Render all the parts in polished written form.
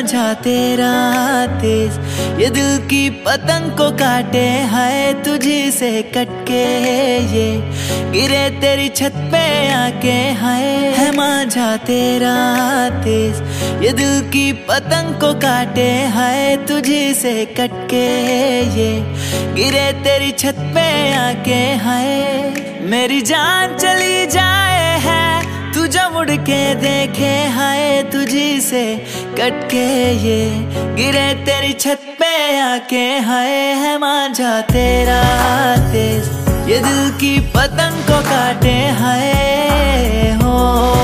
मांझा तेरा तेज, ये दिल की पतंग को काटे हाय तुझी से कटके, ये गिरे तेरी छत पे आके हाय। है मांझा तेरा तेज, ये दिल की पतंग को काटे हाय तुझी से कटके, ये गिरे तेरी छत पे आके हाय। मेरी जान चली जाए है तू जो मुड़ के देखे हाय तुझी से कटके, ये गिरे तेरी छत पे आके हाय। है मांझा तेरा तेज, ये दिल की पतंग को काटे हाय हो।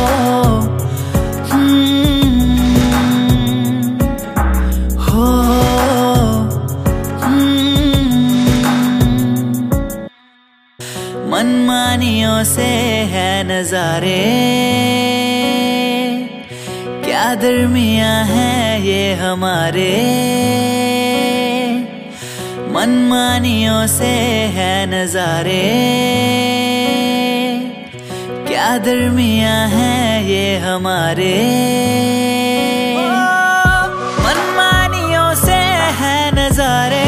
मनमानियों से है नजारे, क्या दरमियां हैं ये हमारे। मनमानियों से है नजारे, क्या दरमियां हैं ये हमारे। मनमानियों से है नजारे,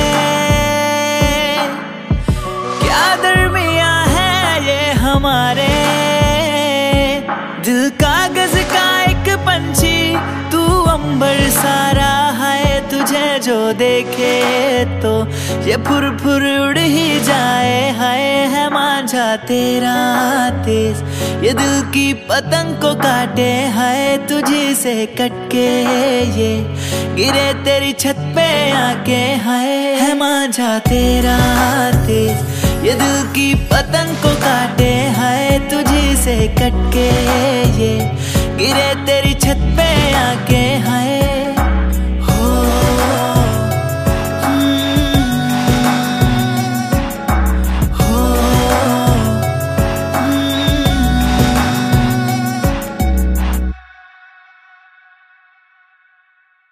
क्या दरमियां हमारे। दिल कागज का एक पंछी, तू अंबर सारा है, तुझे जो देखे तो ये फुर फुर उड़ ही जाए हाय। है मांझा तेरा तेज, ये दिल की पतंग को काटे हाय तुझी से कटके, ये गिरे तेरी छत पे आके हाय। है मांझा तेरा तेज, ये दिल की पतंग को काटे हाय तुझी से कटके, ये गिरे तेरी छत पे आके हाय।